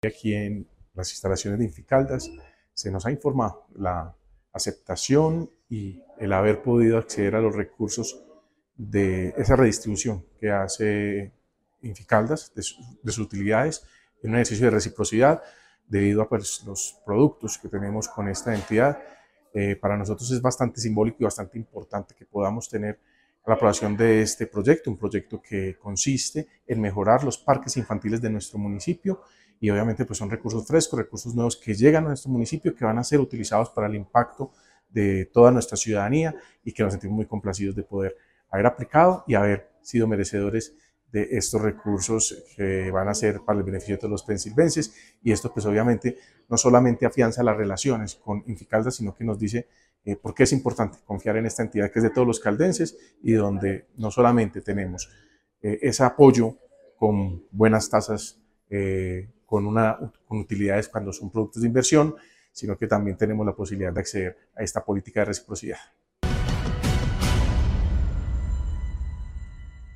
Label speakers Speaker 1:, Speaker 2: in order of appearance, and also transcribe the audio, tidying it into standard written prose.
Speaker 1: Aquí en las instalaciones de Inficaldas se nos ha informado la aceptación y el haber podido acceder a los recursos de esa redistribución que hace Inficaldas de sus utilidades en un ejercicio de reciprocidad debido a pues, los productos que tenemos con esta entidad. Para nosotros es bastante simbólico y bastante importante que podamos tener la aprobación de este proyecto, un proyecto que consiste en mejorar los parques infantiles de nuestro municipio y obviamente pues son recursos frescos, recursos nuevos que llegan a nuestro municipio, que van a ser utilizados para el impacto de toda nuestra ciudadanía y que nos sentimos muy complacidos de poder haber aplicado y haber sido merecedores de estos recursos que van a ser para el beneficio de todos los pensilvenses. Y esto pues obviamente no solamente afianza las relaciones con Inficaldas, sino que nos dice por qué es importante confiar en esta entidad que es de todos los caldenses y donde no solamente tenemos ese apoyo con buenas tasas, con utilidades cuando son productos de inversión, sino que también tenemos la posibilidad de acceder a esta política de reciprocidad.